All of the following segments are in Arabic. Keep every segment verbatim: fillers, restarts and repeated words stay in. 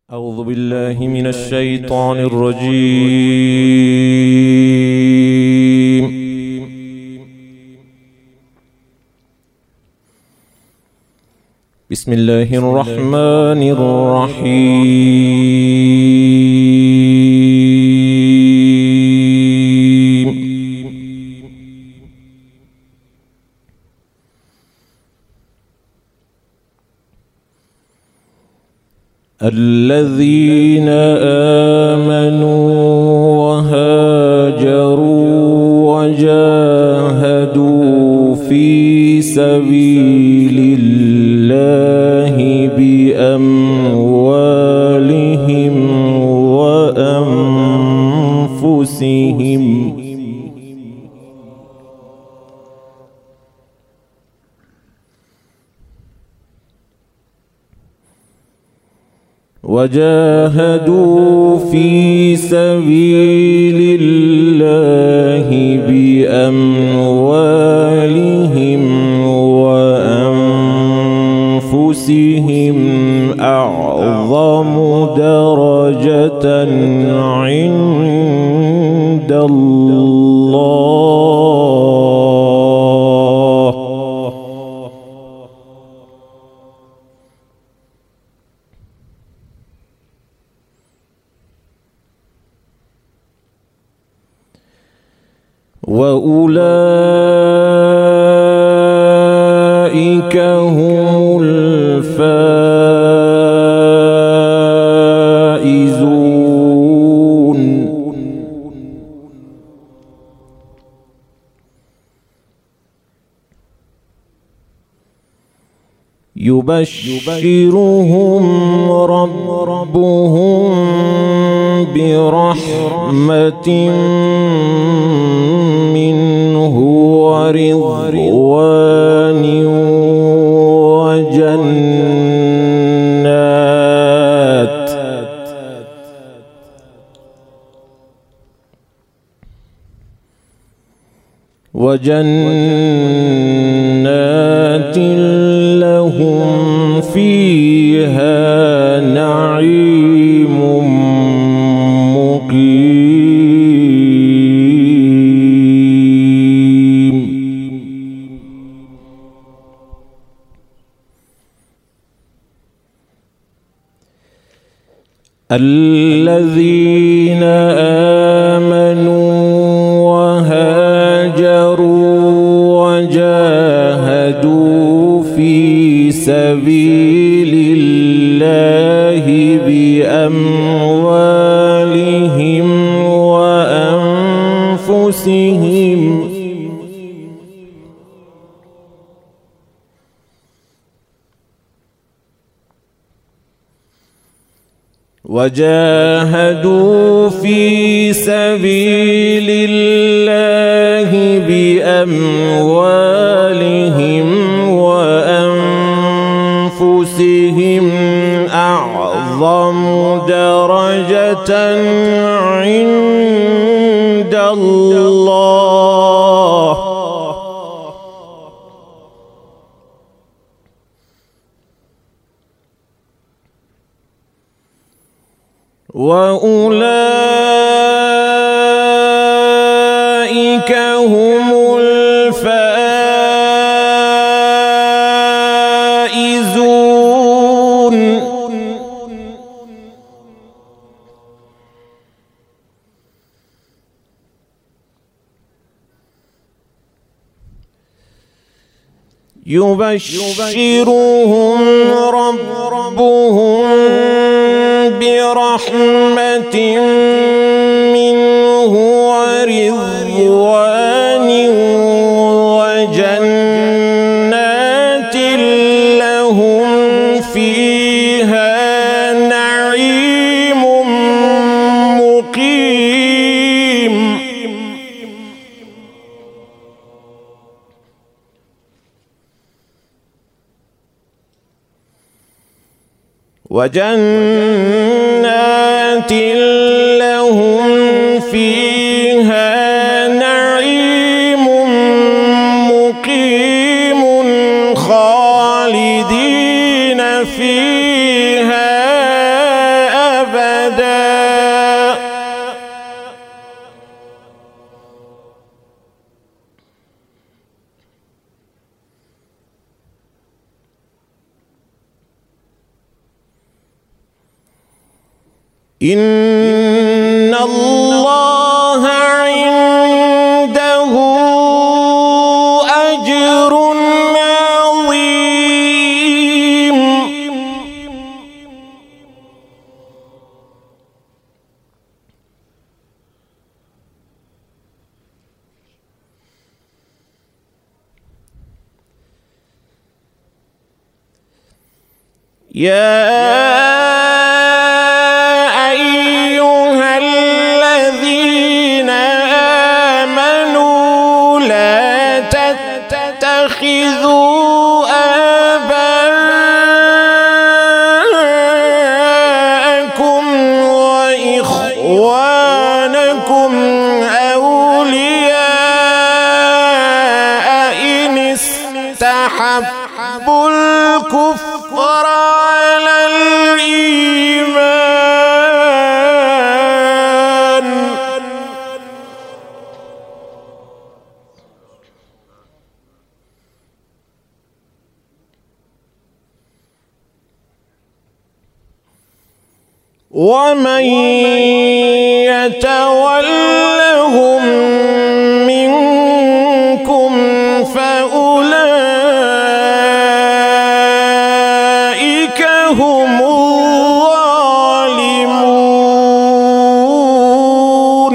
أعوذ بالله من الشيطان الرجيم. بسم الله الرحمن الرحيم. الذين آمنوا وهاجروا وجاهدوا في سبيل الله بأموالهم وأنفسهم وجاهدوا في سبيل الله بأموالهم وأنفسهم أعظم درجة عند الله وأولئك هم الفائزون. يبشرهم ربهم برحمة منه ورضوان وجنات وجنات لهم فيها نعيم مقيم. الذين آمنوا وهاجروا وجاهدوا في سبيل الله بأموالهم وأنفسهم وجاهدوا في سبيل الله بأموالهم وأنفسهم أعظم درجة عند الله وأولئك هم الفائزون. يبشرهم ربهم برحمة منه ورضوان وجنات لهم فيها نعيم مقيم. وجنات لهم فيها نعيم مقيم خالدين فيها إن الله عنده أجر عظيم. يا استحبوا الكفر على الإيمان ومن يتولهم منكم فأولئك هم الظالمون.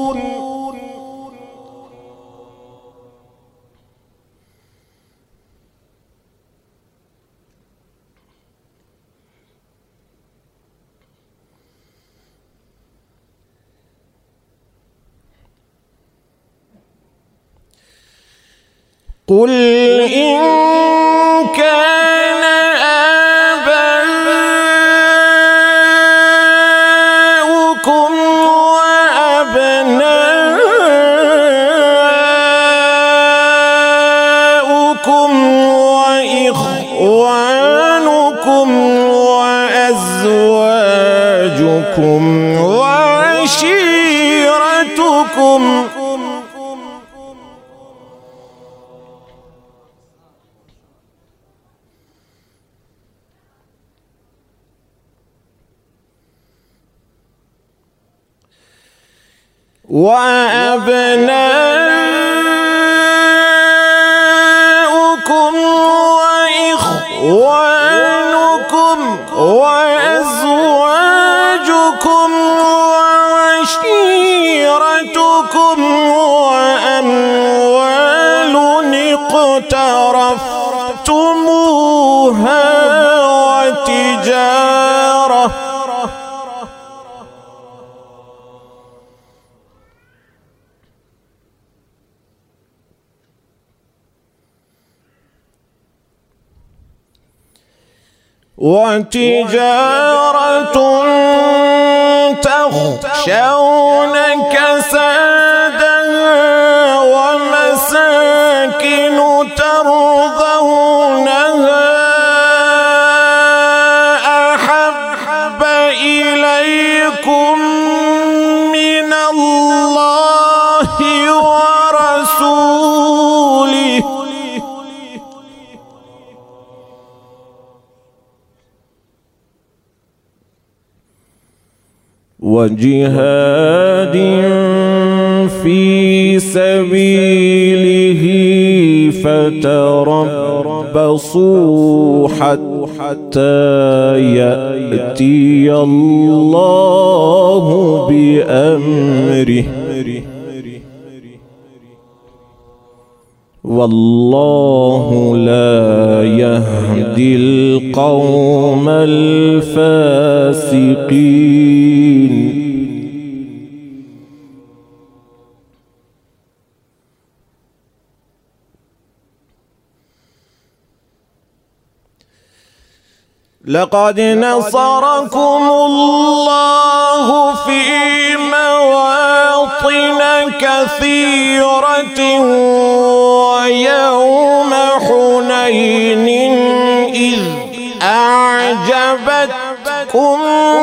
قل إن كان آباؤكم وأبناؤكم وإخوانكم وأزواجكم وعشيرتكم وأبناؤكم وإخوانكم وأزواجكم وعشيرتكم وأموال اقترفتموها وتجارة وتجارة تخشون كسادها ومساكن ترضونها أحب إليكم من الله ورسوله وجهاد في سبيله فتربصوا حتى يأتي الله بأمره والله لا يهدي القوم الفاسقين. لقد نصركم الله في مواطن كثيرة ويوم حنين إذ أعجبتكم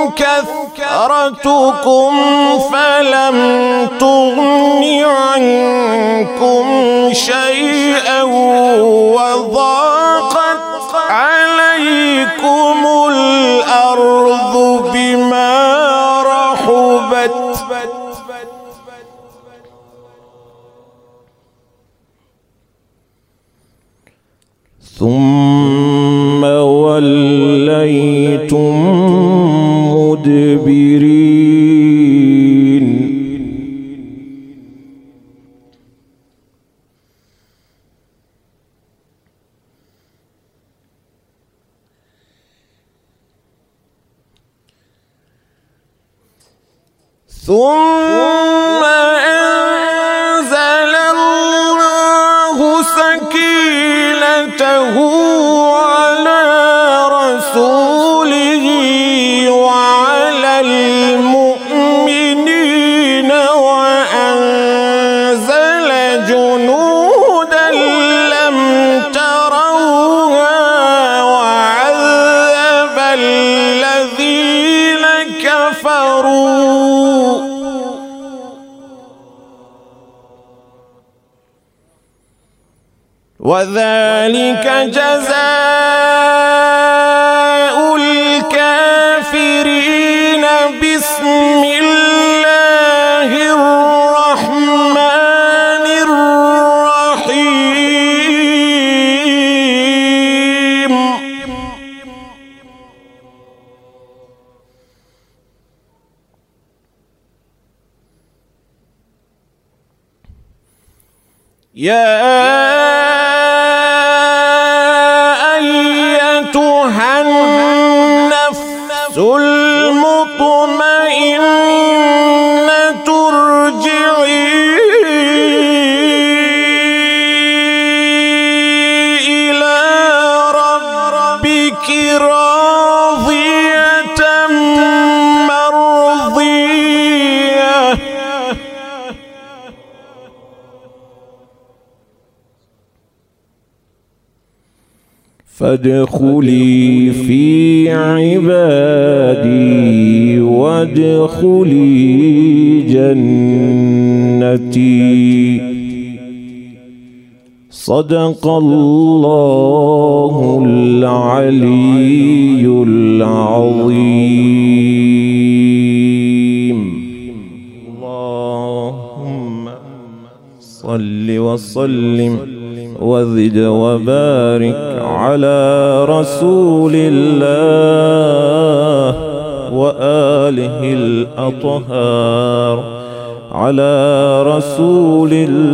كثرتكم فلم تغن عنكم شيئا وضاقت عليكم الأرض بما مدبرين ثم أنزل الله سكينته على رسوله وعلى المؤمنين وأنزل جنودا لم تروها وعذب الذين كفروا وذلك جزاء الكافرين بسم الله الرحمن الرحيم يا المطمئنة ارجعي إلى ربك راضية مرضية فادخلي في عبادي وادخلي جنتي صدق الله العلي العظيم. اللهم صل وسلم وزد وبارك على رسول الله وآله الأطهار على رسول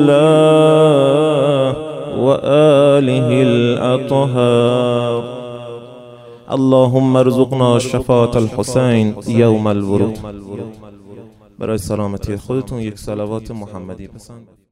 الله وآله الأطهار. اللهم ارزقنا شفاعة الحسين يوم الورود. برای سلامتی خودتون یک صلوات محمدی بسند.